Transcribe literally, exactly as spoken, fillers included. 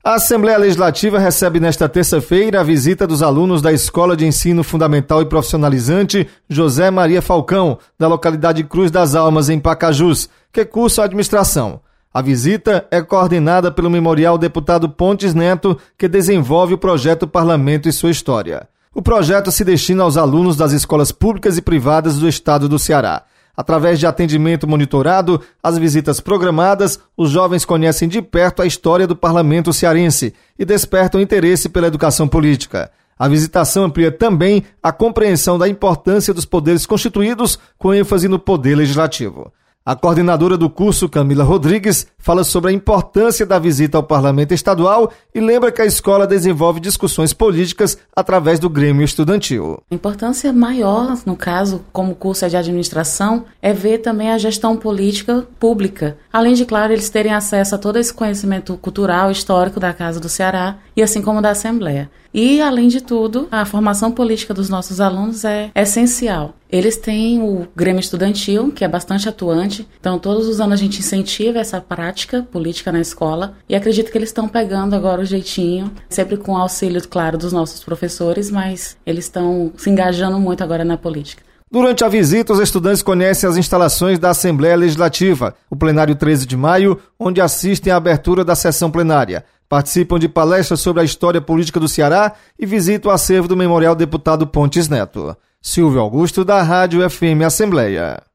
A Assembleia Legislativa recebe nesta terça-feira a visita dos alunos da Escola de Ensino Fundamental e Profissionalizante José Maria Falcão, da localidade Cruz das Almas, em Pacajus, que cursa a administração. A visita é coordenada pelo Memorial Deputado Pontes Neto, que desenvolve o projeto Parlamento e sua História. O projeto se destina aos alunos das escolas públicas e privadas do estado do Ceará. Através de atendimento monitorado, as visitas programadas, os jovens conhecem de perto a história do parlamento cearense e despertam interesse pela educação política. A visitação amplia também a compreensão da importância dos poderes constituídos, com ênfase no poder legislativo. A coordenadora do curso, Camila Rodrigues, fala sobre a importância da visita ao Parlamento Estadual e lembra que a escola desenvolve discussões políticas através do Grêmio Estudantil. A importância maior, no caso, como o curso é de administração, é ver também a gestão política pública. Além de, claro, eles terem acesso a todo esse conhecimento cultural e histórico da Casa do Ceará e assim como da Assembleia. E, além de tudo, a formação política dos nossos alunos é essencial. Eles têm o Grêmio Estudantil, que é bastante atuante, então todos os anos a gente incentiva essa prática política na escola e acredito que eles estão pegando agora o jeitinho, sempre com o auxílio, claro, dos nossos professores, mas eles estão se engajando muito agora na política. Durante a visita, os estudantes conhecem as instalações da Assembleia Legislativa, o plenário treze de maio, onde assistem à abertura da sessão plenária. Participam de palestras sobre a história política do Ceará e visitam o acervo do Memorial Deputado Pontes Neto. Silvio Augusto, da Rádio F M Assembleia.